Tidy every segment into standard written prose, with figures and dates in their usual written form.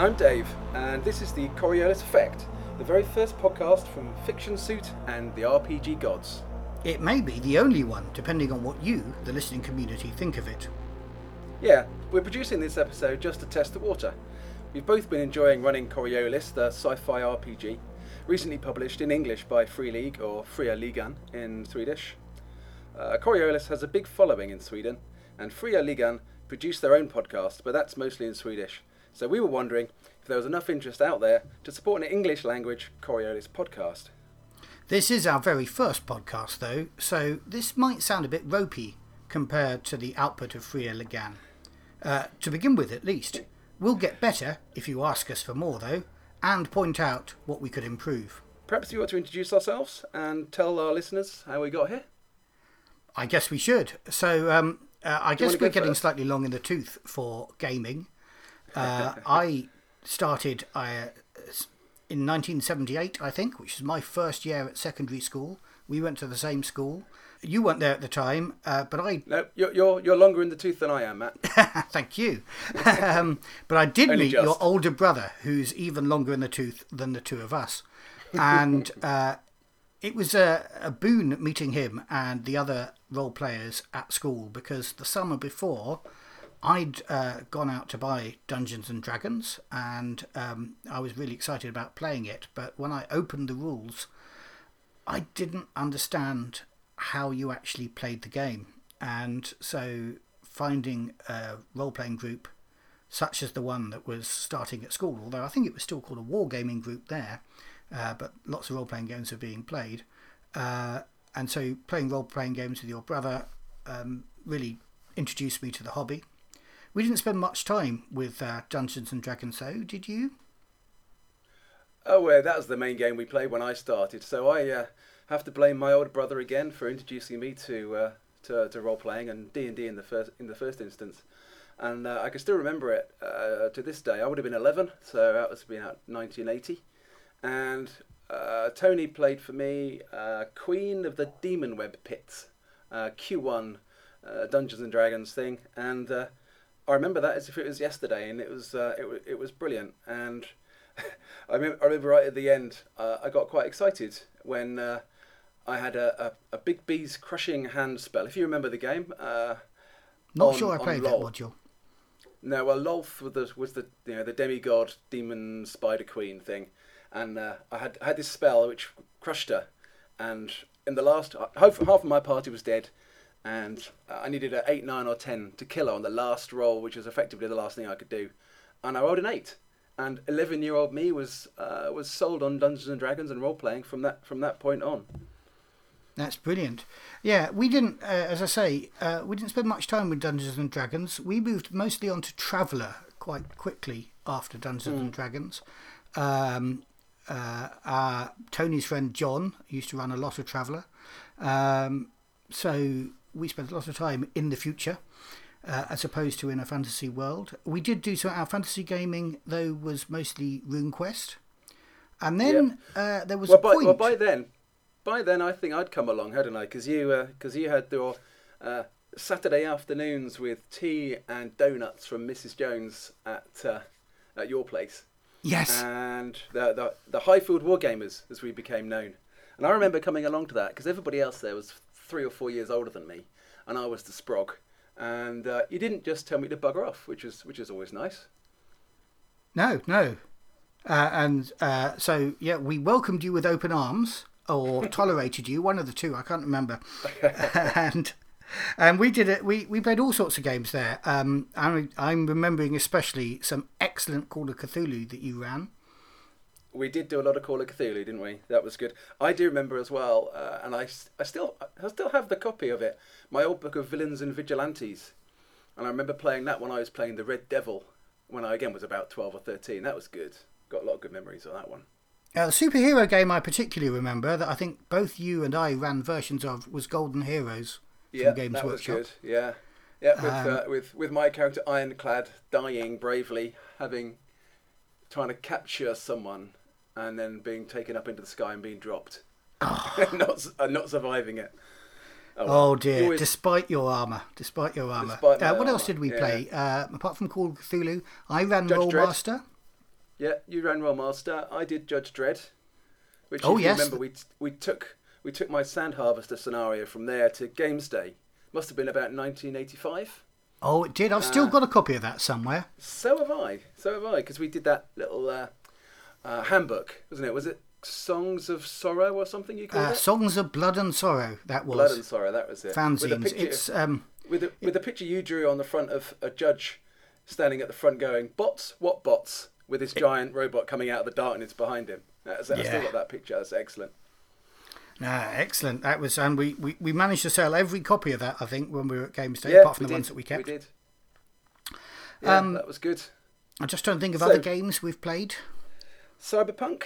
I'm Dave, and this is the Coriolis Effect, the very first podcast from Fiction Suit and the RPG Gods. It may be the only one, depending on what you, the listening community, think of it. Yeah, we're producing this episode just to test the water. We've both been enjoying running Coriolis, the sci-fi RPG, recently published in English by Free League, or Fria Ligan in Swedish. Coriolis has a big following in Sweden, and Fria Ligan produce their own podcast, but that's mostly in Swedish. So we were wondering if there was enough interest out there to support an English language Coriolis podcast. This is our very first podcast, though, so this might sound a bit ropey compared to the output of Fria Ligan. To begin with, at least. We'll get better if you ask us for more, though, and point out what we could improve. Perhaps you ought to introduce ourselves and tell our listeners how we got here? I guess we should. So, I guess we're getting first? slightly long in the tooth for gaming. I started in 1978, I think, which was my first year at secondary school. We went to the same school. You weren't there at the time, but I... No, you're longer in the tooth than I am, Matt. Thank you. But I did Only meet just. your older brother, who's even longer in the tooth than the two of us. And it was a boon meeting him and the other role players at school, because the summer before I'd gone out to buy Dungeons and Dragons, and I was really excited about playing it. But when I opened the rules, I didn't understand how you actually played the game. And so finding a role-playing group such as the one that was starting at school, although I think it was still called a wargaming group there, but lots of role-playing games were being played. And so playing role-playing games with your brother really introduced me to the hobby. We didn't spend much time with Dungeons and Dragons, though, did you? Oh, well, that was the main game we played when I started, so I have to blame my older brother again for introducing me to role-playing and D&D in the first instance. And I can still remember it to this day. I would have been 11, so that was been out 1980. And Tony played for me Queen of the Demon Web Pits, Q1 Dungeons and Dragons thing, and I remember that as if it was yesterday, and it was brilliant. And I remember right at the end, I got quite excited when I had a big bees crushing hand spell. If you remember the game, Not sure I played that module. No, well, Lolth was the the demigod demon spider queen thing, and I had this spell which crushed her, and in the last half of my party was dead, and I needed an 8, 9, or 10 to kill her on the last roll, which was effectively the last thing I could do, and I rolled an 8, and 11-year-old me was sold on Dungeons and Dragons and role playing from that point on. That's brilliant. Yeah, we didn't, as I say, we didn't spend much time with Dungeons and Dragons. We moved mostly on to Traveller quite quickly after Dungeons and Dragons. Tony's friend John used to run a lot of Traveller. So we spent a lot of time in the future, as opposed to in a fantasy world. We did do some, our fantasy gaming, though, was mostly RuneQuest. And then there was a point... Well, by then I think I'd come along, hadn't I? Because you had your Saturday afternoons with tea and donuts from Mrs. Jones at your place. Yes. And the Highfield Wargamers, as we became known. And I remember coming along to that because everybody else there was 3 or 4 years older than me, and I was the sprog. And you didn't just tell me to bugger off, which is always nice. No. So yeah, we welcomed you with open arms, or tolerated you, one of the two, I can't remember. and we did it. We played all sorts of games there. I'm remembering especially some excellent Call of Cthulhu that you ran. We did do a lot of Call of Cthulhu, didn't we? That was good. I do remember as well, and I still have the copy of it. My old book of Villains and Vigilantes, and I remember playing that when I was playing the Red Devil when I again was about 12 or 13. That was good. Got a lot of good memories of that one. The superhero game I particularly remember that I think both you and I ran versions of was Golden Heroes from Games that Workshop. Was good. Yeah. With my character Ironclad dying bravely, trying to capture someone, and then being taken up into the sky and being dropped, and not surviving it. Oh dear! Despite your armour. What else did we play? Apart from Call of Cthulhu, I ran Judge Dredd. Rollmaster. Yeah, you ran Rollmaster. I did Judge Dredd, which Oh, if you yes. remember, we took my Sand Harvester scenario from there to Games Day. Must have been about 1985. Oh, it did. I've still got a copy of that somewhere. So have I. Because we did that little handbook, wasn't it? Was it Songs of Sorrow or something you called it? Songs of Blood and Sorrow. That was Blood and Sorrow. That was it. fanzines. It's With the picture you drew on the front of a judge standing at the front going, "Bots? What bots?" with this giant robot coming out of the darkness behind him. I still got that picture. That's excellent. Excellent. That was, and we managed to sell every copy of that, I think, when we were at Games Day, Yeah, apart from the did. ones that we kept. We did. Yeah, that was good. I'm just trying to think of other games we've played. Cyberpunk.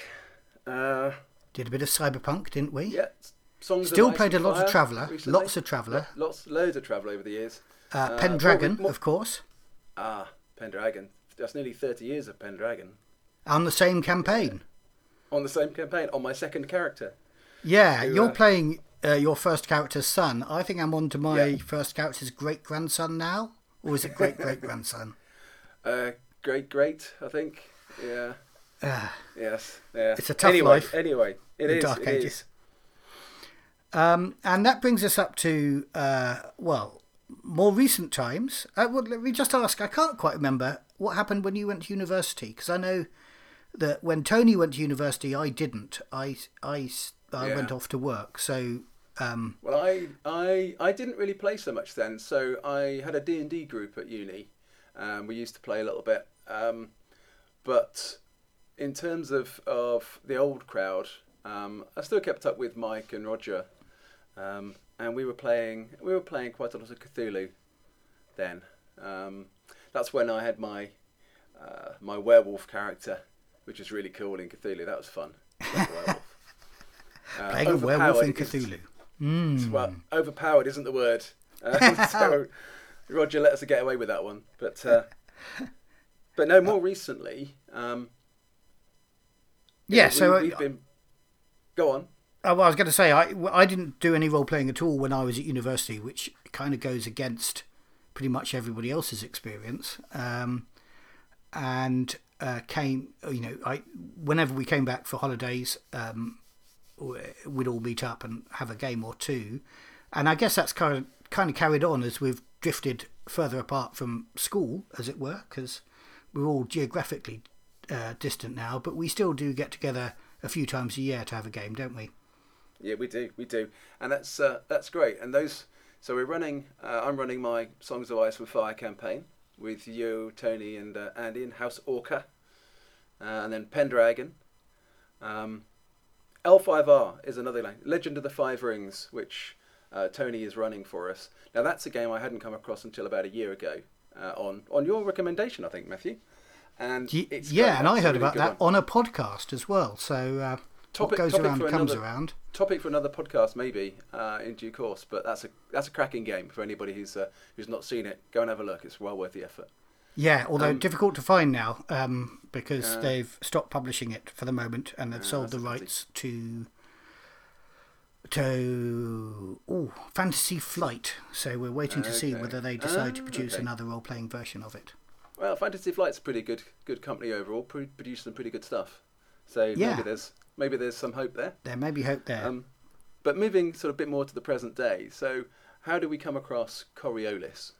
Did a bit of Cyberpunk, didn't we? Yeah. Songs Still of Ice played a and lot Fire of Traveller. recently. Lots of Traveller. Loads of Traveller over the years. Pendragon, of course. Pendragon. That's nearly 30 years of Pendragon. On the same campaign. On the same campaign, on my second character. Yeah, you're playing your first character's son. I think I'm on to my first character's great-grandson now. Or is it great-great-grandson? Great, I think. Yeah. Yes. Yeah. It's a tough life. Anyway, it is. Dark Ages. And that brings us up to, more recent times. Let me just ask, I can't quite remember what happened when you went to university, because I know that when Tony went to university, I didn't. I went off to work, so... Well, I didn't really play so much then, so I had a D&D group at uni. We used to play a little bit. But in terms of the old crowd, I still kept up with Mike and Roger. And we were playing quite a lot of Cthulhu then. That's when I had my werewolf character, which was really cool in Cthulhu. That was fun. Playing a werewolf in Cthulhu. Well, overpowered isn't the word. So Roger let us get away with that one. But no, more recently... we've been... Go on. Well, I was going to say, I didn't do any role-playing at all when I was at university, which kind of goes against pretty much everybody else's experience. Whenever we came back for holidays, we'd all meet up and have a game or two. And I guess that's kind of carried on as we've drifted further apart from school, as it were, because we're all geographically distant now, but we still do get together a few times a year to have a game, don't we? Yeah, we do, and that's great. And so we're running. I'm running my Songs of Ice and Fire campaign with you, Tony, and Andy in House Orca, and then Pendragon. L5R is another line. Legend of the Five Rings, which Tony is running for us. Now that's a game I hadn't come across until about a year ago, on your recommendation, I think, Matthew. And and I heard about that on a podcast as well. So what goes around comes around. Topic for another podcast, maybe in due course. But that's a cracking game for anybody who's not seen it. Go and have a look. It's well worth the effort. Yeah, although difficult to find now because they've stopped publishing it for the moment and they've sold the rights to Fantasy Flight. So we're waiting to see whether they decide to produce another role-playing version of it. Well, Fantasy Flight's a pretty good company overall. Produce some pretty good stuff. So maybe there's some hope there. There may be hope there. But moving sort of a bit more to the present day. So how do we come across Coriolis?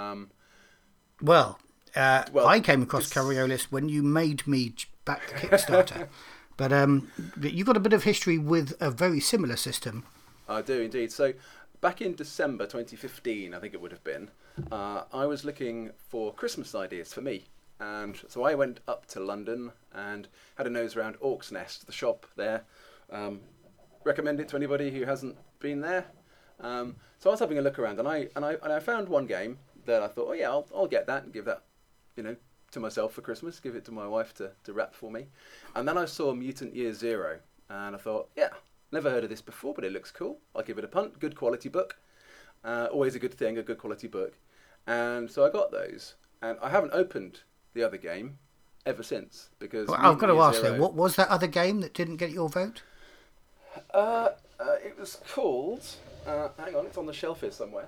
I came across Coriolis when you made me back Kickstarter. But you've got a bit of history with a very similar system. I do indeed. So back in December 2015, I think it would have been, I was looking for Christmas ideas for me. And so I went up to London and had a nose around Orc's Nest, the shop there. Recommend it to anybody who hasn't been there. So I was having a look around and I found one game that I thought, I'll get that and give that, to myself for Christmas, give it to my wife to wrap for me. And then I saw Mutant Year Zero and I thought, never heard of this before, but it looks cool. I'll give it a punt. Good quality book. Always a good thing, a good quality book. And so I got those. And I haven't opened the other game ever since. Because I've got to ask though, what was that other game that didn't get your vote? It was called... hang on, it's on the shelf here somewhere.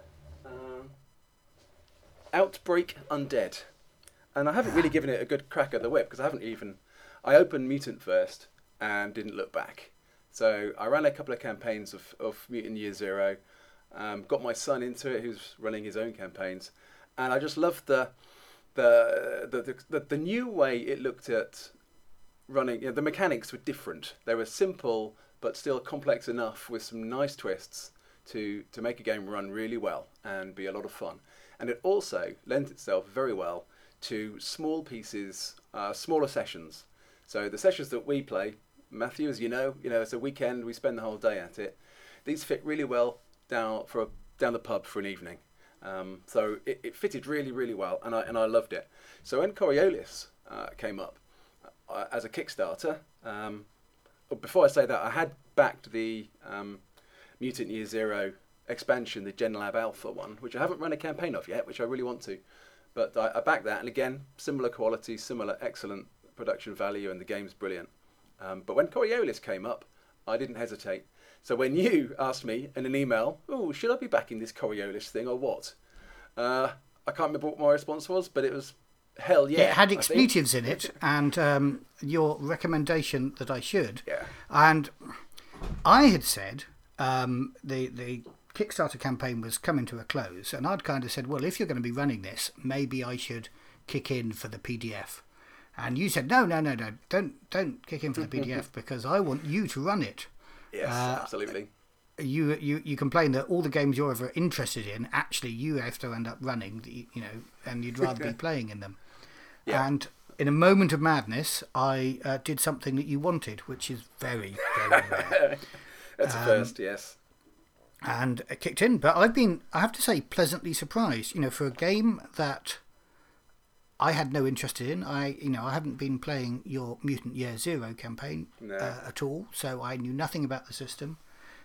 Outbreak Undead. And I haven't really given it a good crack at the whip because I I opened Mutant first and didn't look back. So I ran a couple of campaigns of Mutant Year Zero, got my son into it, who's running his own campaigns, and I just loved the new way it looked at running. The mechanics were different. They were simple but still complex enough with some nice twists to make a game run really well and be a lot of fun. And it also lent itself very well to small pieces, smaller sessions. So the sessions that we play, Matthew, as you know, it's a weekend, we spend the whole day at it. These fit really well down the pub for an evening. So it fitted really, really well, and I loved it. So when Coriolis came up as a Kickstarter, before I say that, I had backed the Mutant Year Zero expansion, the Gen Lab Alpha one, which I haven't run a campaign of yet, which I really want to. But I backed that, and again, similar quality, similar excellent production value, and the game's brilliant. But when Coriolis came up, I didn't hesitate. So when you asked me in an email, oh, should I be backing this Coriolis thing or what? I can't remember what my response was, but it was hell yeah. It had expletives in it, and your recommendation that I should. Yeah. And I had said the Kickstarter campaign was coming to a close, and I'd kind of said, well, if you're going to be running this, maybe I should kick in for the PDF. And you said, no, don't kick in for the PDF because I want you to run it. Yes, absolutely. You complain that all the games you're ever interested in, actually you have to end up running, and you'd rather be playing in them. Yeah. And in a moment of madness, I did something that you wanted, which is very, very rare. That's a first, yes. And it kicked in, but I have to say, pleasantly surprised. For a game that I had no interest in. I haven't been playing your Mutant Year Zero campaign at all, so I knew nothing about the system.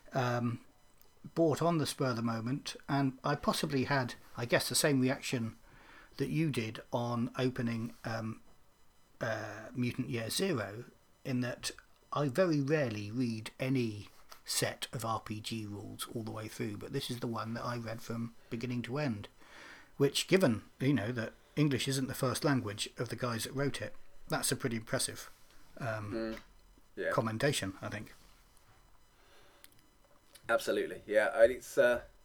Bought on the spur of the moment, and I possibly had, I guess, the same reaction that you did on opening Mutant Year Zero, in that I very rarely read any set of RPG rules all the way through, but this is the one that I read from beginning to end, which, given that English isn't the first language of the guys that wrote it, that's a pretty impressive commendation, I think. Absolutely, yeah. It's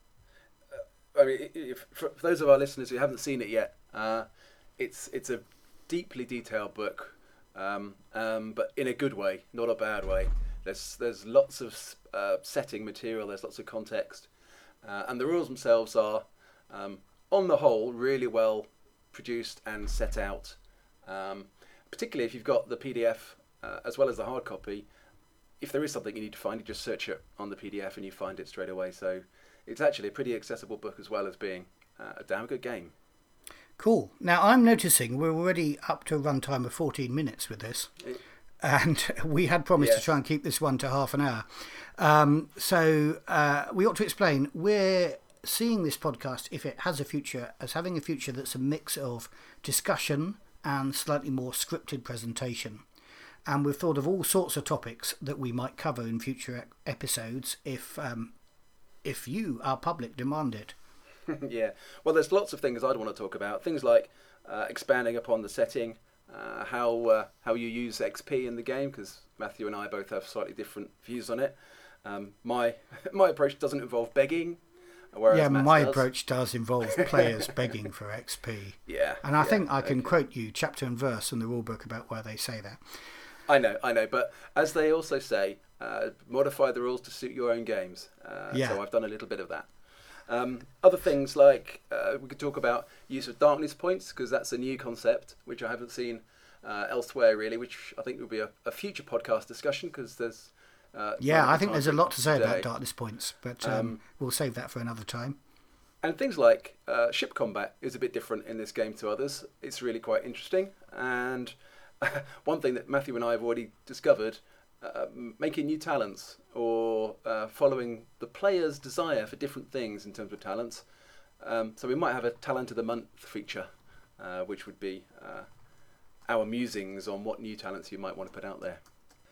for those of our listeners who haven't seen it yet, it's a deeply detailed book, but in a good way, not a bad way. There's lots of setting material. There's lots of context, and the rules themselves are, on the whole, really well produced and set out. Particularly if you've got the PDF as well as the hard copy. If there is something you need to find, you just search it on the PDF and you find it straight away. So it's actually a pretty accessible book as well as being a damn good game. Cool. Now I'm noticing we're already up to a runtime of 14 minutes with this. And we had promised to try and keep this one to half an hour. So we ought to explain, we're seeing this podcast, if it has a future, as having a future that's a mix of discussion and slightly more scripted presentation. And we've thought of all sorts of topics that we might cover in future episodes if you, our public, demand it. Yeah. Well, there's lots of things I'd want to talk about. Things like expanding upon the setting, how you use XP in the game, because Matthew and I both have slightly different views on it. My approach doesn't involve begging. Yeah, my approach does involve players begging for XP. Yeah. And I think I can quote you chapter and verse in the rulebook about where they say that. I know, but as they also say, modify the rules to suit your own games. So I've done a little bit of that. Other things like we could talk about use of darkness points, because that's a new concept which I haven't seen elsewhere really, which I think will be a future podcast discussion, because there's I think there's a lot to say about darkness points, but we'll save that for another time. And things like ship combat is a bit different in this game to others. It's really quite interesting, and one thing that Matthew and I have already discovered, making new talents or following the player's desire for different things in terms of talents. So we might have a talent of the month feature, which would be our musings on what new talents you might want to put out there.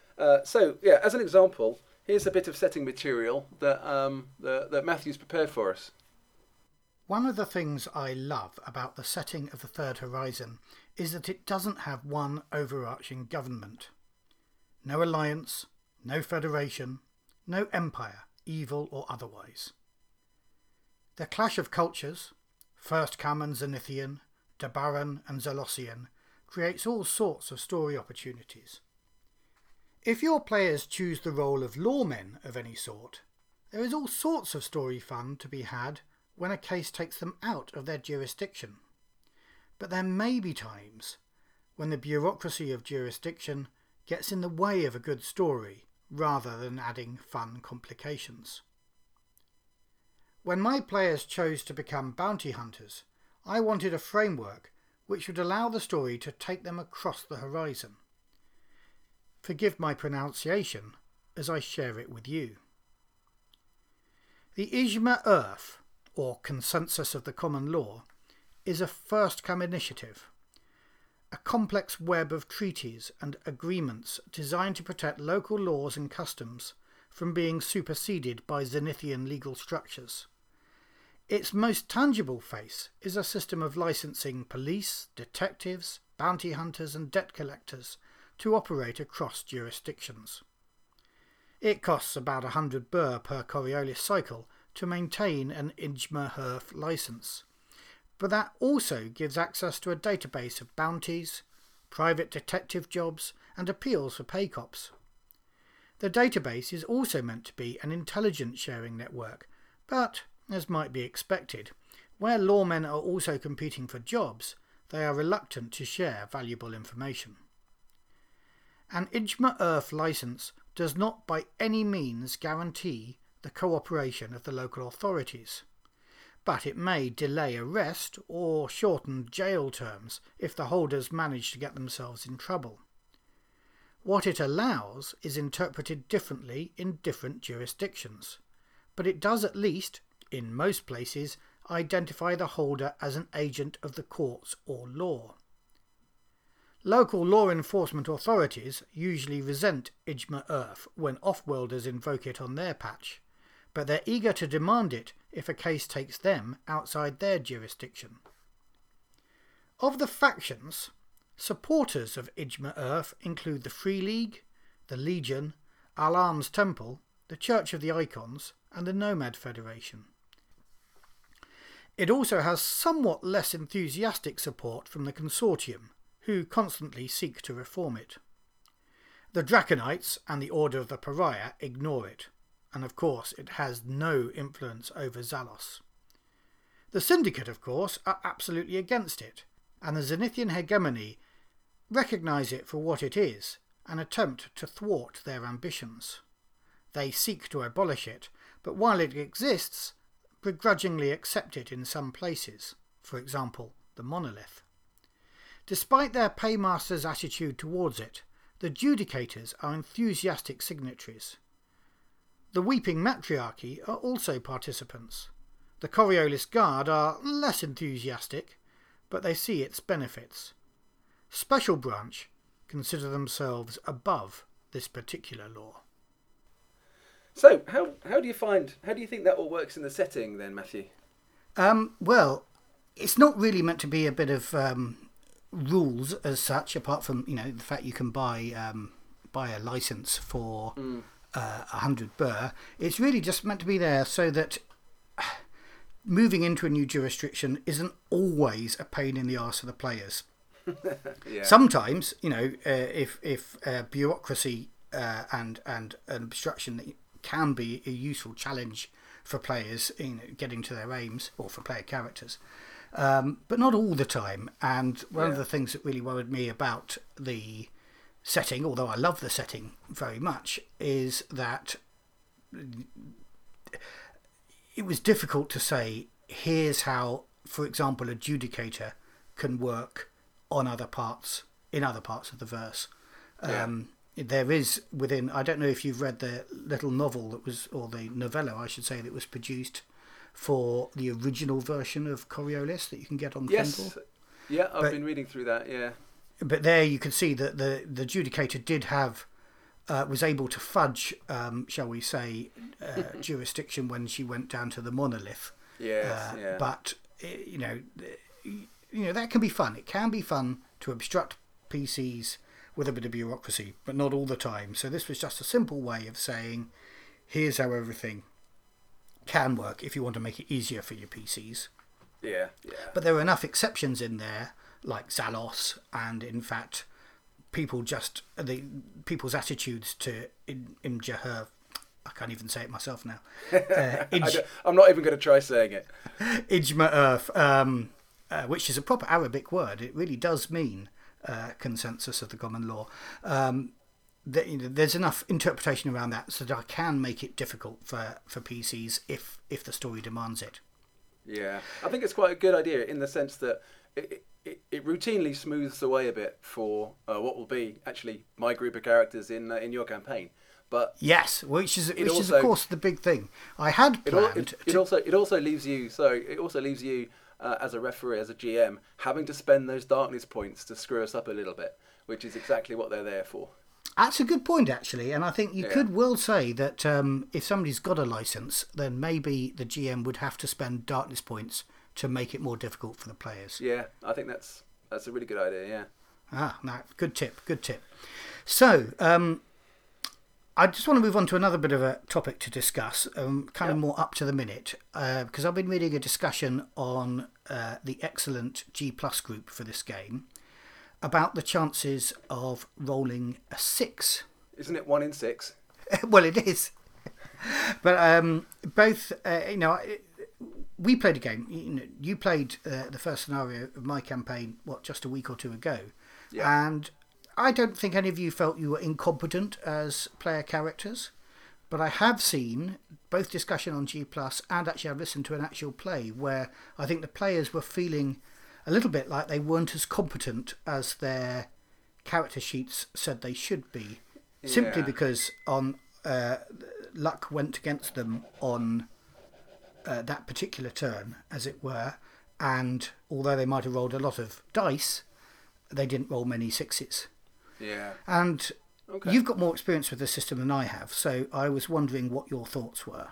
As an example, here's a bit of setting material that Matthew's prepared for us. One of the things I love about the setting of the Third Horizon is that it doesn't have one overarching government. No alliance, no federation, no empire, evil or otherwise. The clash of cultures, First Come and Zenithian, Dabaran and Zalossian, creates all sorts of story opportunities. If your players choose the role of lawmen of any sort, there is all sorts of story fun to be had when a case takes them out of their jurisdiction. But there may be times when the bureaucracy of jurisdiction gets in the way of a good story rather than adding fun complications. When my players chose to become bounty hunters, I wanted a framework which would allow the story to take them across the horizon. Forgive my pronunciation as I share it with you. The Ijma Urf, or Consensus of the Common Law, is a first-come initiative, a complex web of treaties and agreements designed to protect local laws and customs from being superseded by Zenithian legal structures. Its most tangible face is a system of licensing police, detectives, bounty hunters and debt collectors to operate across jurisdictions. It costs about 100 Burr per Coriolis cycle to maintain an Ijma Urf license, but that also gives access to a database of bounties, private detective jobs and appeals for pay cops. The database is also meant to be an intelligence sharing network, but, as might be expected, where lawmen are also competing for jobs, they are reluctant to share valuable information. An Ijma Urf license does not by any means guarantee the cooperation of the local authorities, but it may delay arrest or shorten jail terms if the holders manage to get themselves in trouble. What it allows is interpreted differently in different jurisdictions, but it does at least, in most places, identify the holder as an agent of the courts or law. Local law enforcement authorities usually resent Ijma Urf when off-worlders invoke it on their patch, but they're eager to demand it if a case takes them outside their jurisdiction. Of the factions, supporters of Ijma Urf include the Free League, the Legion, Alam's Temple, the Church of the Icons, and the Nomad Federation. It also has somewhat less enthusiastic support from the Consortium, who constantly seek to reform it. The Draconites and the Order of the Pariah ignore it, and of course it has no influence over Zalos. The Syndicate, of course, are absolutely against it, and the Zenithian hegemony recognise it for what it is and attempt to thwart their ambitions. They seek to abolish it, but while it exists, begrudgingly accept it in some places, for example, the Monolith. Despite their paymasters' attitude towards it, the Judicators are enthusiastic signatories. The Weeping Matriarchy are also participants. The Coriolis Guard are less enthusiastic, but they see its benefits. Special Branch consider themselves above this particular law. So, how do you think that all works in the setting then, Matthew? Well, it's not really meant to be a bit of rules as such, apart from the fact you can buy a license for 100 Burr. It's really just meant to be there so that moving into a new jurisdiction isn't always a pain in the arse for the players. Yeah. Sometimes, if bureaucracy and obstruction can be a useful challenge for players in getting to their aims, or for player characters, but not all the time. And one of the things that really worried me about the setting, although I love the setting very much, is that it was difficult to say, here's how, for example, a Judicator can work in other parts of the verse. There is within, I don't know if you've read the little novel that was, or the novella I should say, that was produced for the original version of Coriolis that you can get on Kindle. Yeah, I've been reading through that, yeah. But there you can see that the Judicator did have, was able to fudge, shall we say, jurisdiction when she went down to the Monolith. Yes, yeah. But that can be fun. It can be fun to obstruct PCs with a bit of bureaucracy, but not all the time. So this was just a simple way of saying, here's how everything can work if you want to make it easier for your PCs. Yeah, yeah. But there are enough exceptions in there, like Zalos, and in fact, people's attitudes to Imgur. I can't even say it myself now. I'm not even going to try saying it. Ijma, which is a proper Arabic word. It really does mean consensus of the common law. There's enough interpretation around that so that I can make it difficult for PCs if the story demands it. Yeah, I think it's quite a good idea in the sense that it routinely smooths the way a bit for what will be actually my group of characters in your campaign. But yes, which is of course the big thing. I had planned. It also leaves you as a referee, as a GM, having to spend those darkness points to screw us up a little bit, which is exactly what they're there for. That's a good point, actually, and I think you could well say that if somebody's got a license, then maybe the GM would have to spend darkness points to make it more difficult for the players. Yeah, I think that's a really good idea. Yeah. No, good tip. So, I just want to move on to another bit of a topic to discuss, of more up to the minute, because I've been reading a discussion on the excellent G Plus group for this game about the chances of rolling a 6. Isn't it 1 in 6? Well, it is. But both, we played a game. You played the first scenario of my campaign, just a week or two ago. Yeah. And I don't think any of you felt you were incompetent as player characters. But I have seen both discussion on G+, and actually I've listened to an actual play where I think the players were feeling a little bit like they weren't as competent as their character sheets said they should be, simply because luck went against them on that particular turn, as it were, and although they might have rolled a lot of dice, they didn't roll many 6s. Yeah. And you've got more experience with the system than I have, so I was wondering what your thoughts were.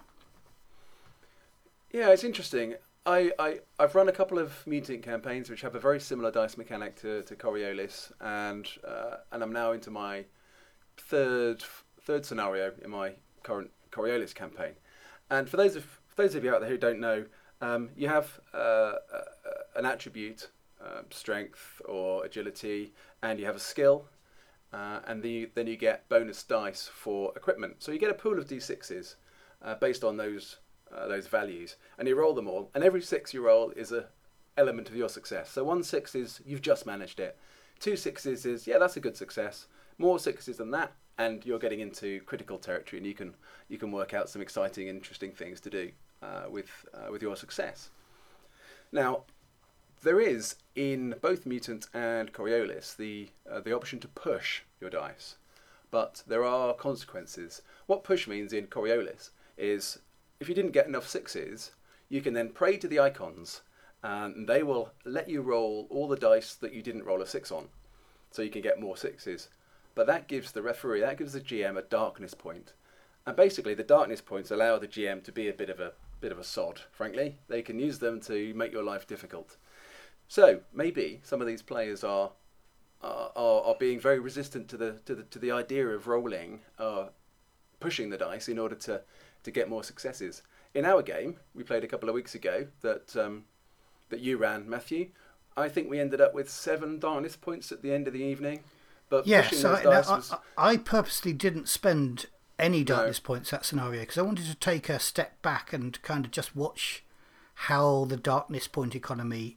Yeah, it's interesting. I've run a couple of mutant campaigns which have a very similar dice mechanic to Coriolis, and I'm now into my third scenario in my current Coriolis campaign. And for those of you out there who don't know, you have an attribute, strength or agility, and you have a skill, and then you get bonus dice for equipment. So you get a pool of d6s based on those values, and you roll them all, and every 6 you roll is a element of your success. So 1 6 is you've just managed it, 2 6s is that's a good success, more 6s than that, and you're getting into critical territory, and you can work out some exciting, interesting things to do with your success. Now, there is in both Mutant and Coriolis the option to push your dice, but there are consequences. What push means in Coriolis is if you didn't get enough 6s, you can then pray to the icons, and they will let you roll all the dice that you didn't roll a 6 on, so you can get more 6s. But that gives the referee, that gives the GM a darkness point, and basically the darkness points allow the GM to be a bit of a sod. Frankly, they can use them to make your life difficult. So maybe some of these players are being very resistant to the idea of rolling, pushing the dice in order to get more successes. In our game, we played a couple of weeks ago that you ran, Matthew. I think we ended up with 7 darkness points at the end of the evening. But I purposely didn't spend any darkness points that scenario because I wanted to take a step back and kind of just watch how the darkness point economy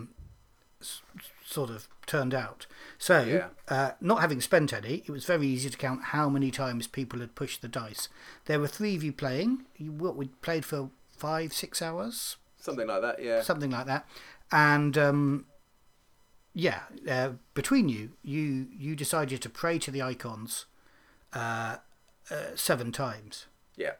sort of turned out. So, not having spent any, it was very easy to count how many times people had pushed the dice. There were 3 of you playing. We played for 5-6 hours? Something like that, yeah. Something like that. And, between you decided to pray to the icons 7 times. Yeah.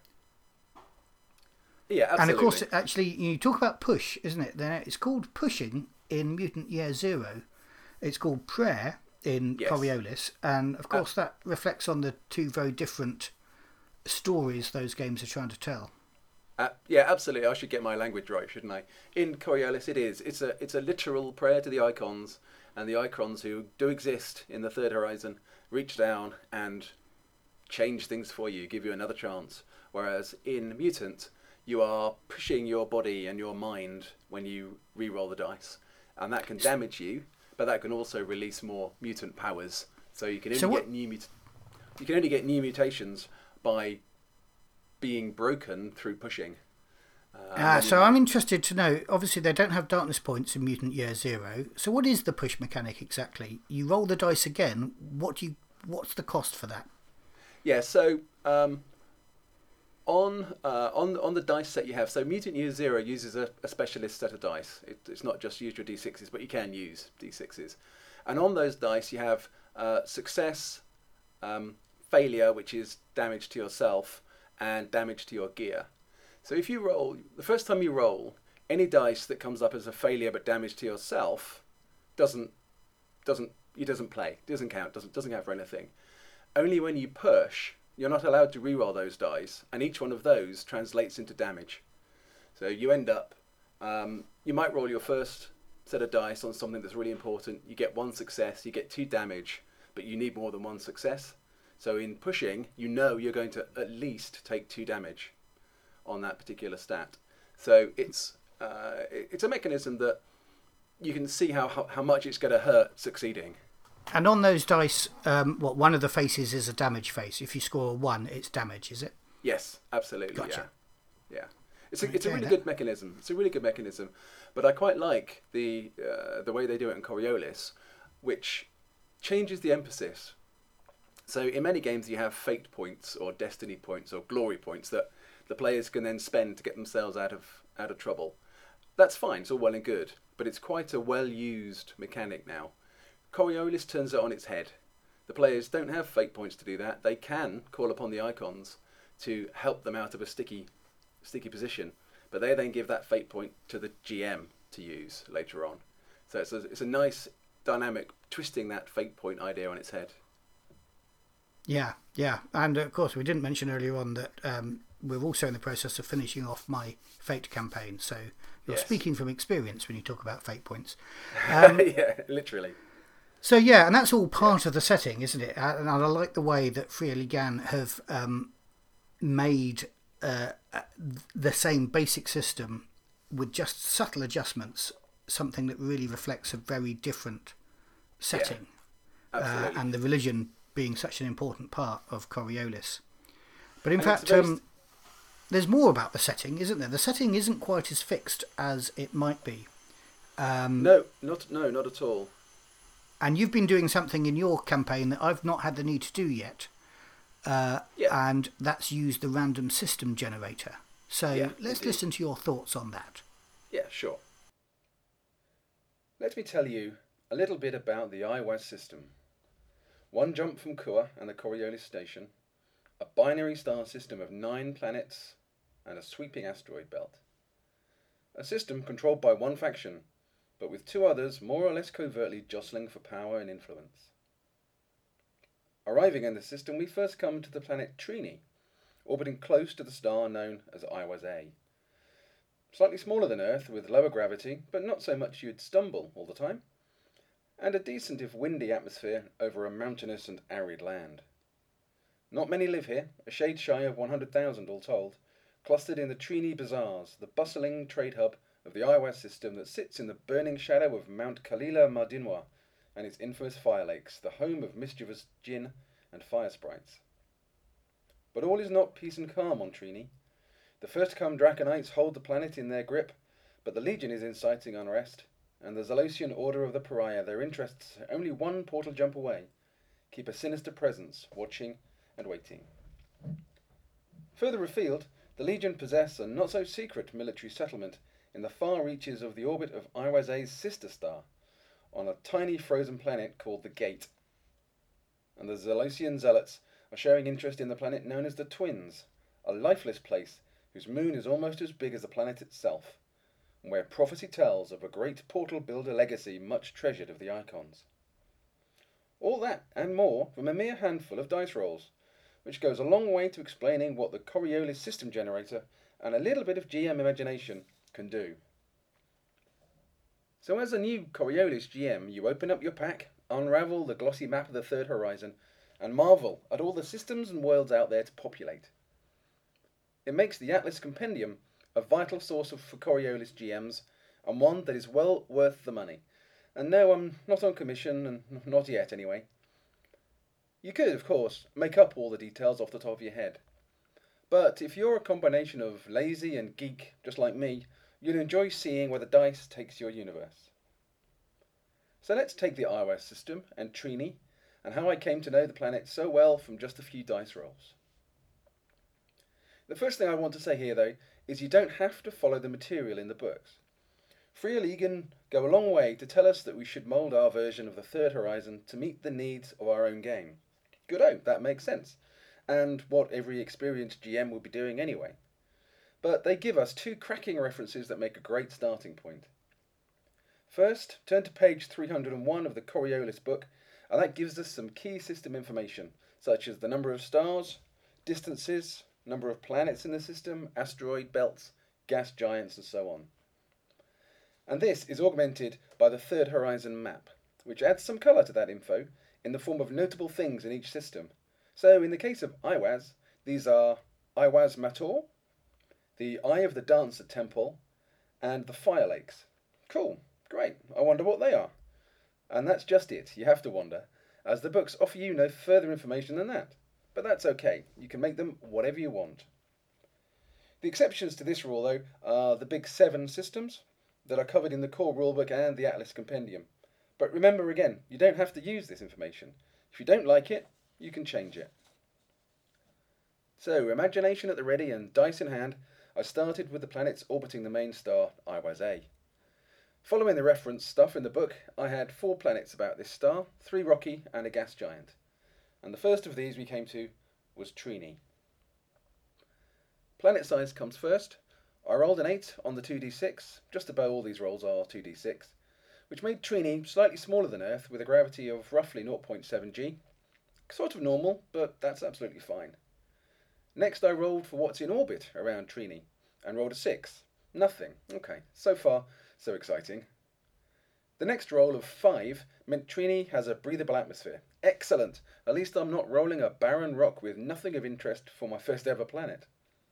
Yeah, absolutely. And of course, actually, you talk about push, isn't it? It's called pushing in Mutant Year Zero. It's called prayer in Coriolis, and of course that reflects on the 2 very different stories those games are trying to tell. Yeah, absolutely. I should get my language right, shouldn't I? In Coriolis, it is. It's a literal prayer to the icons, and the icons who do exist in the Third Horizon reach down and change things for you, give you another chance. Whereas in Mutant, you are pushing your body and your mind when you re-roll the dice, and that can damage you, but that can also release more mutant powers. So you can only get new mutations by being broken through pushing. So I'm interested to know, obviously they don't have darkness points in Mutant Year Zero, so what is the push mechanic exactly? You roll the dice again, what's the cost for that? Yeah, so on the dice set you have, so Mutant Year Zero uses a specialist set of dice. It's not just use your D6s, but you can use D6s. And on those dice you have success, failure, which is damage to yourself, and damage to your gear. So if you roll, the first time you roll, any dice that comes up as a failure but damage to yourself doesn't play, doesn't count, doesn't count for anything. Only when you push, you're not allowed to re-roll those dice, and each one of those translates into damage. So you end up, you might roll your first set of dice on something that's really important. You get 1 success, you get 2 damage, but you need more than 1 success. So in pushing, you know you're going to at least take 2 damage on that particular stat. So it's a mechanism that you can see how much it's going to hurt succeeding. And on those dice, one of the faces is a damage face. If you score a 1, it's damage, is it? Yes, absolutely. Gotcha. Yeah. It's a really good mechanism. It's a really good mechanism, but I quite like the way they do it in Coriolis, which changes the emphasis. So in many games you have fate points or destiny points or glory points that the players can then spend to get themselves out of trouble. That's fine, it's all well and good, but it's quite a well-used mechanic now. Coriolis turns it on its head. The players don't have fate points to do that. They can call upon the icons to help them out of a sticky position, but they then give that fate point to the GM to use later on. So it's a nice dynamic twisting that fate point idea on its head. Yeah, and of course we didn't mention earlier on that we're also in the process of finishing off my Fate campaign, so you're speaking from experience when you talk about fate points. Yeah, literally. So yeah, and that's all part of the setting, isn't it? And I like the way that Freya Ligan have made the same basic system with just subtle adjustments, something that really reflects a very different setting. Yeah, and the religion being such an important part of Coriolis. But in fact, there's more about the setting, isn't there? The setting isn't quite as fixed as it might be. No, not at all. And you've been doing something in your campaign that I've not had the need to do yet. And that's use the random system generator. So let's listen to your thoughts on that. Yeah, sure. Let me tell you a little bit about the IWAS system. One jump from Kua and the Coriolis station, a binary star system of 9 planets and a sweeping asteroid belt. A system controlled by one faction, but with 2 others more or less covertly jostling for power and influence. Arriving in the system, we first come to the planet Trini, orbiting close to the star known as IWAS A. Slightly smaller than Earth, with lower gravity, but not so much you'd stumble all the time, and a decent if windy atmosphere over a mountainous and arid land. Not many live here, a shade shy of 100,000 all told, clustered in the Trini Bazaars, the bustling trade hub of the IWAS system that sits in the burning shadow of Mount Kalila Mardinwa and its infamous fire lakes, the home of mischievous jinn and fire sprites. But all is not peace and calm on Trini. The first-come Draconites hold the planet in their grip, but the Legion is inciting unrest, and the Zalosian Order of the Pariah, their interests only one portal jump away, keep a sinister presence, watching and waiting. Further afield, the Legion possess a not-so-secret military settlement in the far reaches of the orbit of IWAS A's sister star, on a tiny frozen planet called the Gate. And the Zalosian Zealots are showing interest in the planet known as the Twins, a lifeless place whose moon is almost as big as the planet itself, and where prophecy tells of a great portal builder legacy much treasured of the Icons. All that and more from a mere handful of dice rolls, which goes a long way to explaining what the Coriolis system generator and a little bit of GM imagination can do. So as a new Coriolis GM, you open up your pack, unravel the glossy map of the Third Horizon, and marvel at all the systems and worlds out there to populate. It makes the Atlas Compendium a vital source for Coriolis GMs, and one that is well worth the money. And no, I'm not on commission, and not yet anyway. You could, of course, make up all the details off the top of your head. But if you're a combination of lazy and geek, just like me, you'll enjoy seeing where the dice takes your universe. So let's take the Iwaz system and Trini, and how I came to know the planet so well from just a few dice rolls. The first thing I want to say here, though, is you don't have to follow the material in the books. Freya Legan go a long way to tell us that we should mould our version of the Third Horizon to meet the needs of our own game. Good-o, that makes sense, and what every experienced GM would be doing anyway. But they give us two cracking references that make a great starting point. First, turn to page 301 of the Coriolis book, and that gives us some key system information, such as the number of stars, distances, number of planets in the system, asteroid belts, gas giants, and so on. And this is augmented by the Third Horizon map, which adds some colour to that info in the form of notable things in each system. So in the case of Iwaz, these are Iwaz Mator, the Eye of the Dancer Temple, and the Fire Lakes. Cool, great, I wonder what they are. And that's just it, you have to wonder, as the books offer you no further information than that. But that's okay, you can make them whatever you want. The exceptions to this rule, though, are the big 7 systems that are covered in the core rulebook and the Atlas Compendium. But remember again, you don't have to use this information. If you don't like it, you can change it. So, imagination at the ready and dice in hand, I started with the planets orbiting the main star, Iwaz A. Following the reference stuff in the book, I had 4 planets about this star, 3 rocky and a gas giant. And the first of these we came to was Trini. Planet size comes first. I rolled an 8 on the 2d6, just about all these rolls are 2d6, which made Trini slightly smaller than Earth with a gravity of roughly 0.7 g. Sort of normal, but that's absolutely fine. Next I rolled for what's in orbit around Trini, and rolled a 6. Nothing. Okay, so far, so exciting. The next roll of 5 meant Trini has a breathable atmosphere. Excellent! At least I'm not rolling a barren rock with nothing of interest for my first ever planet.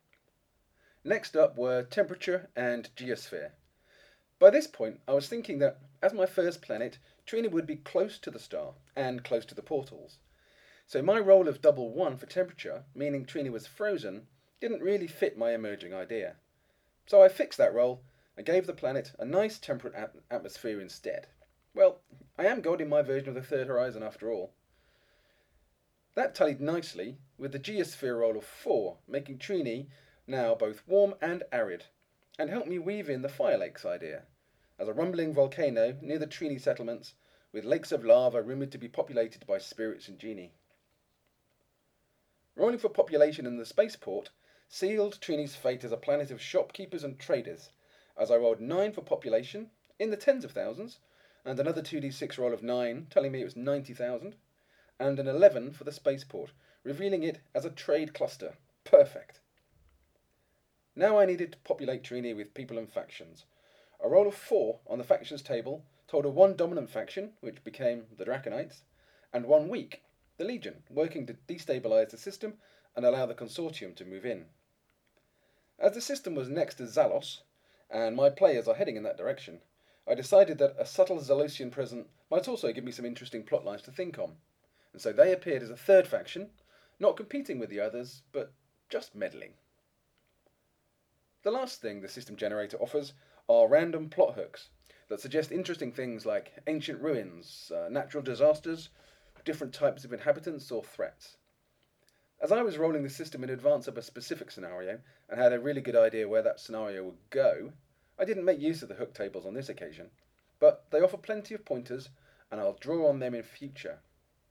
Next up were temperature and geosphere. By this point, I was thinking that, as my first planet, Trini would be close to the star, and close to the portals. So my roll of double 1 for temperature, meaning Trini was frozen, didn't really fit my emerging idea. So I fixed that roll, and gave the planet a nice temperate atmosphere instead. Well, I am God in my version of the Third Horizon after all. That tallied nicely with the geosphere roll of 4, making Trini now both warm and arid, and helped me weave in the Fire Lakes idea, as a rumbling volcano near the Trini settlements, with lakes of lava rumoured to be populated by spirits and genii. Rolling for population in the spaceport sealed Trini's fate as a planet of shopkeepers and traders, as I rolled 9 for population, in the tens of thousands, and another 2d6 roll of 9, telling me it was 90,000, and an 11 for the spaceport, revealing it as a trade cluster. Perfect. Now I needed to populate Trini with people and factions. A roll of 4 on the factions table told of 1 dominant faction, which became the Draconites, and 1 weak, the Legion, working to destabilise the system and allow the consortium to move in. As the system was next to Zalos, and my players are heading in that direction, I decided that a subtle Zalosian presence might also give me some interesting plotlines to think on, and so they appeared as a third faction, not competing with the others, but just meddling. The last thing the system generator offers are random plot hooks that suggest interesting things like ancient ruins, natural disasters, different types of inhabitants or threats. As I was rolling the system in advance of a specific scenario and had a really good idea where that scenario would go, I didn't make use of the hook tables on this occasion, but they offer plenty of pointers and I'll draw on them in future.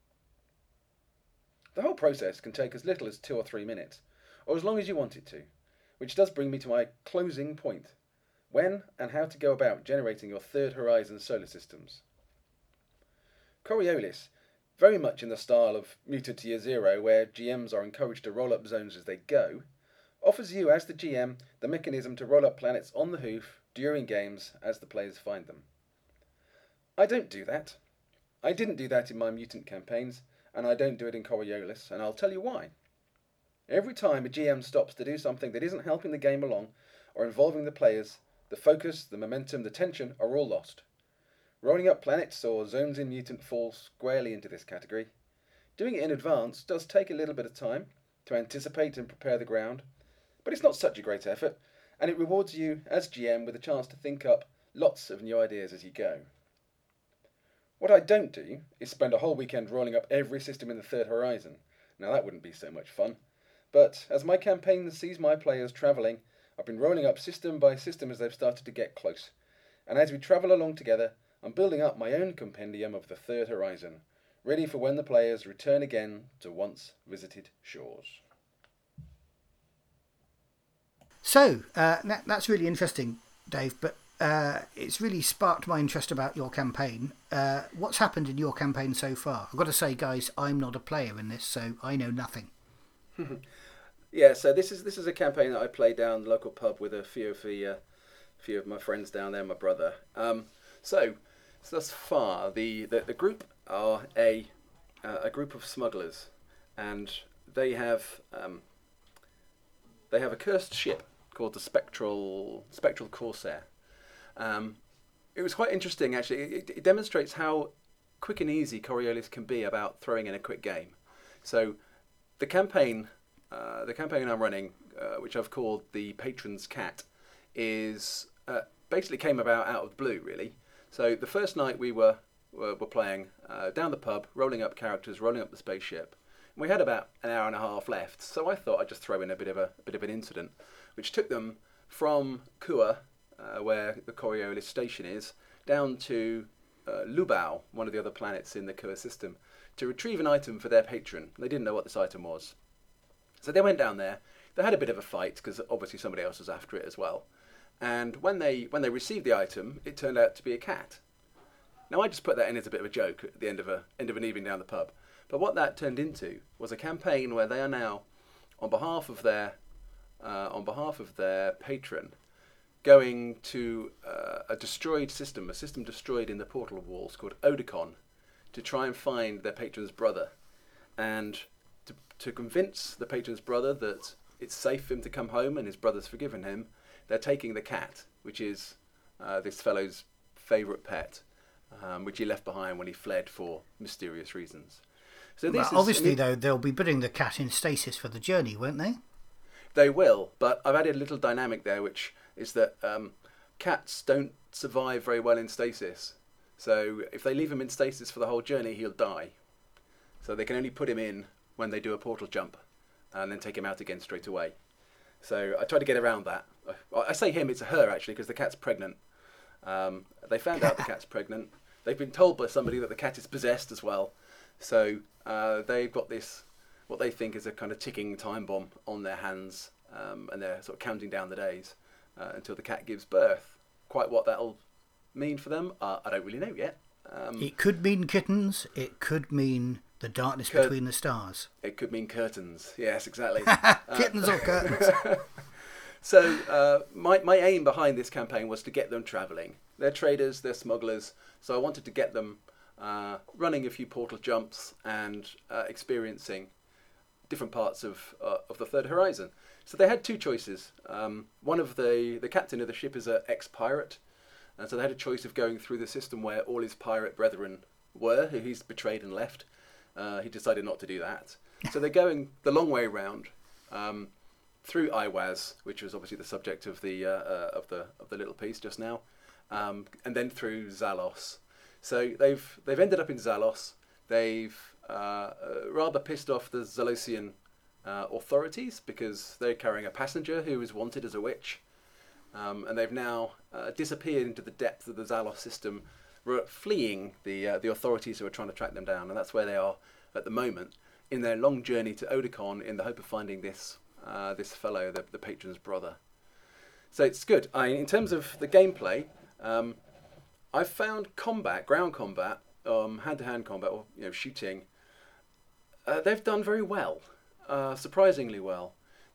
The whole process can take as little as 2 or 3 minutes, or as long as you want it to, which does bring me to my closing point: when and how to go about generating your Third Horizon solar systems. Coriolis, very much in the style of Mutant Year Zero, where GMs are encouraged to roll up zones as they go, offers you, as the GM, the mechanism to roll up planets on the hoof during games as the players find them. I don't do that. I didn't do that in my mutant campaigns, and I don't do it in Coriolis, and I'll tell you why. Every time a GM stops to do something that isn't helping the game along or involving the players, the focus, the momentum, the tension are all lost. Rolling up planets or zones in Mutant falls squarely into this category. Doing it in advance does take a little bit of time to anticipate and prepare the ground, but it's not such a great effort, and it rewards you as GM with a chance to think up lots of new ideas as you go. What I don't do is spend a whole weekend rolling up every system in the Third Horizon. Now that wouldn't be so much fun. But as my campaign sees my players travelling, I've been rolling up system by system as they've started to get close. And as we travel along together, I'm building up my own compendium of the Third Horizon, ready for when the players return again to once visited shores. So, that's really interesting, Dave, but it's really sparked my interest about your campaign. What's happened in your campaign so far? I've got to say, guys, I'm not a player in this, so I know nothing. Yeah, so this is a campaign that I played down the local pub with a few of my friends down there, my brother. So thus far, the group are a group of smugglers, and they have a cursed ship called the Spectral Corsair. It was quite interesting, actually. It demonstrates how quick and easy Coriolis can be about throwing in a quick game. So the campaign I'm running, which I've called the Patron's Cat, is basically came about out of the blue, really. So the first night we were playing down the pub, rolling up characters, rolling up the spaceship. And we had about an hour and a half left, so I thought I'd just throw in a bit of an incident, which took them from Kua, where the Coriolis station is, down to Lubao, one of the other planets in the Kua system, to retrieve an item for their patron. They didn't know what this item was. So they went down there. They had a bit of a fight, because obviously somebody else was after it as well. And when they received the item, it turned out to be a cat. Now I just put that in as a bit of a joke at the end of an evening down the pub. But what that turned into was a campaign where they are now, on behalf of their patron, going to a system destroyed in the portal walls called Oedicon, to try and find their patron's brother, and to convince the patron's brother that it's safe for him to come home and his brother's forgiven him. They're taking the cat, which is this fellow's favourite pet, which he left behind when he fled for mysterious reasons. So this obviously, though, they'll be putting the cat in stasis for the journey, won't they? They will, but I've added a little dynamic there, which is that cats don't survive very well in stasis. So if they leave him in stasis for the whole journey, he'll die. So they can only put him in when they do a portal jump, and then take him out again straight away. So I try to get around that. I say him, it's a her actually, because the cat's pregnant. They found out the cat's pregnant. They've been told by somebody that the cat is possessed as well. So they've got this, what they think is a kind of ticking time bomb on their hands, and they're sort of counting down the days until the cat gives birth. Quite what that'll mean for them, I don't really know yet. It could mean kittens. It could mean the darkness between the stars. It could mean curtains. Yes, exactly. Kittens or curtains. So my aim behind this campaign was to get them travelling. They're traders, they're smugglers, so I wanted to get them running a few portal jumps and experiencing different parts of the Third Horizon. So they had two choices. One of the captain of the ship is an ex-pirate, and so they had a choice of going through the system where all his pirate brethren were, who he's betrayed and left. He decided not to do that. So they're going the long way around through Iwaz, which was obviously the subject of the little piece just now, and then through Zalos. So they've ended up in Zalos. They've rather pissed off the Zalosian authorities because they're carrying a passenger who is wanted as a witch, and they've now disappeared into the depth of the Zalos system, fleeing the authorities who are trying to track them down, and that's where they are at the moment in their long journey to Oedicon in the hope of finding this fellow, the patron's brother. So it's good. In terms of the gameplay, I've found ground combat, hand-to-hand combat, or shooting. They've done very well, surprisingly well.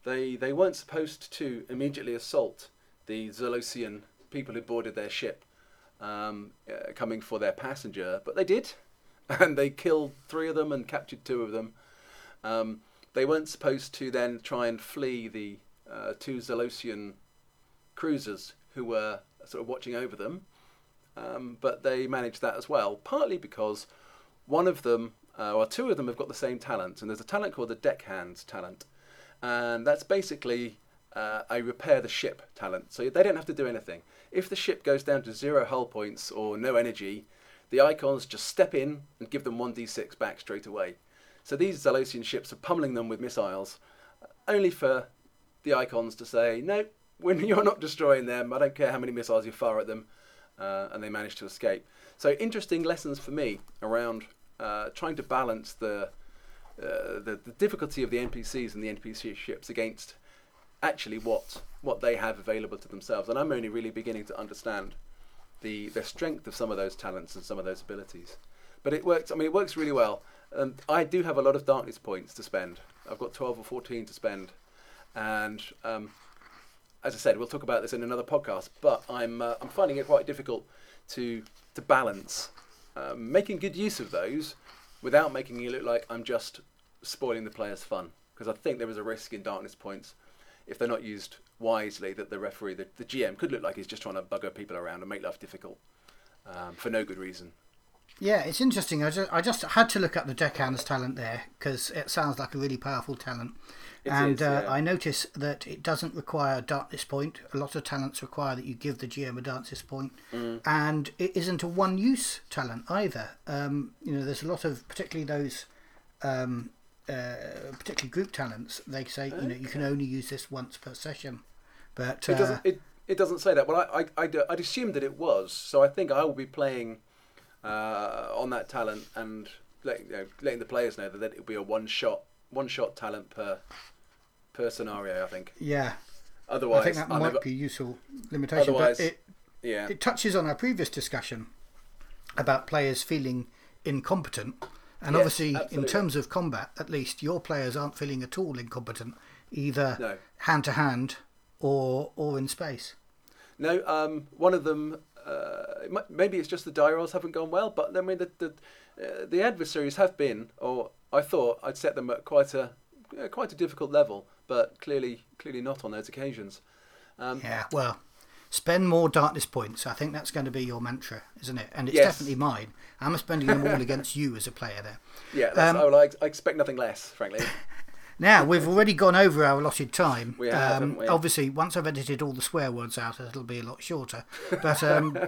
they weren't supposed to immediately assault the Zalosian people who boarded their ship coming for their passenger, but they did, and they killed 3 of them and captured 2 of them. They weren't supposed to then try and flee the 2 Zalosian cruisers who were sort of watching over them, but they managed that as well, partly because one of them, or 2 of them, have got the same talent, and there's a talent called the Deckhand talent, and that's basically a repair the ship talent, so they don't have to do anything. If the ship goes down to 0 hull points or no energy, the Icons just step in and give them 1d6 back straight away. So these Zalosian ships are pummeling them with missiles, only for the Icons to say, no, when you're not destroying them, I don't care how many missiles you fire at them, and they manage to escape. So interesting lessons for me around trying to balance the difficulty of the NPCs and the NPC ships against actually what they have available to themselves. And I'm only really beginning to understand the strength of some of those talents and some of those abilities. But it works. I mean, it works really well. I do have a lot of darkness points to spend. I've got 12 or 14 to spend, and as I said, we'll talk about this in another podcast. But I'm finding it quite difficult to balance making good use of those without making it look like I'm just spoiling the player's fun. Because I think there is a risk in darkness points, if they're not used wisely, that the referee, the GM, could look like he's just trying to bugger people around and make life difficult for no good reason. Yeah, it's interesting. I just had to look up the Deckhand's talent there because it sounds like a really powerful talent. I notice that it doesn't require a darkness point. A lot of talents require that you give the GM a darkness point, and it isn't a one-use talent either. There's a lot of, particularly those, particularly group talents. They say you can only use this once per session, but it doesn't say that. Well, I'd assumed that it was. So I think I will be playing on that talent and letting the players know that it will be a one shot talent per scenario, I think. Yeah. Otherwise, I think that might be a useful limitation. But it touches on our previous discussion about players feeling incompetent, and obviously, absolutely, in terms of combat, at least your players aren't feeling at all incompetent, either hand to hand or in space. No, one of them. Maybe it's just the die rolls haven't gone well, but I mean the adversaries have been, or I thought I'd set them at quite a difficult level, but clearly not on those occasions. Well, spend more darkness points. I think that's going to be your mantra, isn't it? And it's definitely mine. I'm spending them all against you as a player there. Yeah, I expect nothing less, frankly. Now, we've already gone over our allotted time. We have, haven't we? Obviously, once I've edited all the swear words out, it'll be a lot shorter. But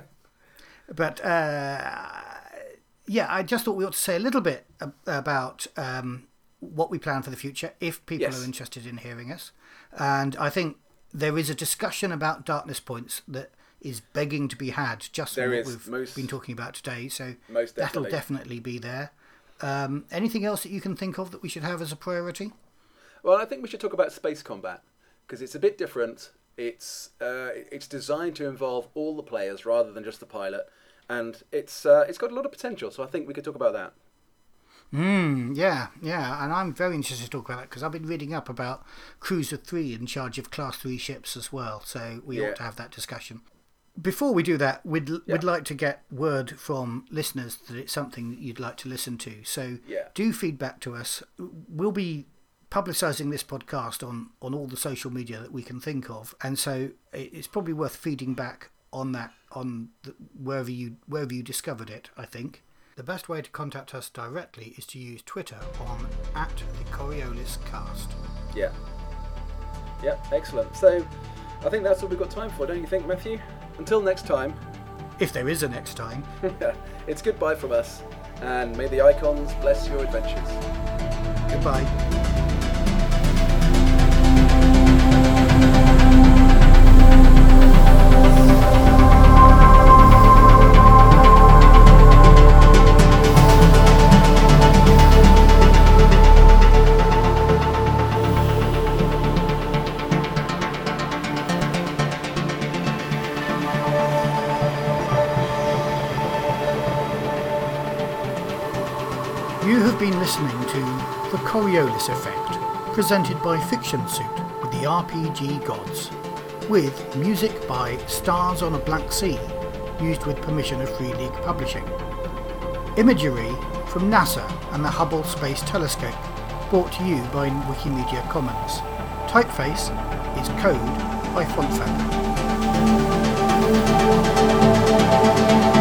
I just thought we ought to say a little bit about what we plan for the future, if people are interested in hearing us. And I think there is a discussion about darkness points that is begging to be had, just from what we've been talking about today. So that'll definitely be there. Anything else that you can think of that we should have as a priority? Well, I think we should talk about space combat, because it's a bit different. It's designed to involve all the players rather than just the pilot, and it's got a lot of potential. So I think we could talk about that. Yeah, and I'm very interested to talk about that because I've been reading up about Cruiser 3 in charge of Class 3 ships as well. So we ought to have that discussion. Before we do that, we'd like to get word from listeners that it's something that you'd like to listen to. So do feedback to us. We'll be publicising this podcast on all the social media that we can think of, and so it's probably worth feeding back on that wherever you discovered it. I think the best way to contact us directly is to use Twitter on @theCoriolisCast. Yeah, excellent. So I think that's all we've got time for, don't you think, Matthew? Until next time. If there is a next time. It's goodbye from us, and may the Icons bless your adventures. Goodbye. You have been listening to The Coriolis Effect, presented by Fiction Suit, with the RPG gods, with music by Stars on a Black Sea, used with permission of Free League Publishing. Imagery from NASA and the Hubble Space Telescope, brought to you by Wikimedia Commons. Typeface is Code by Fontfan.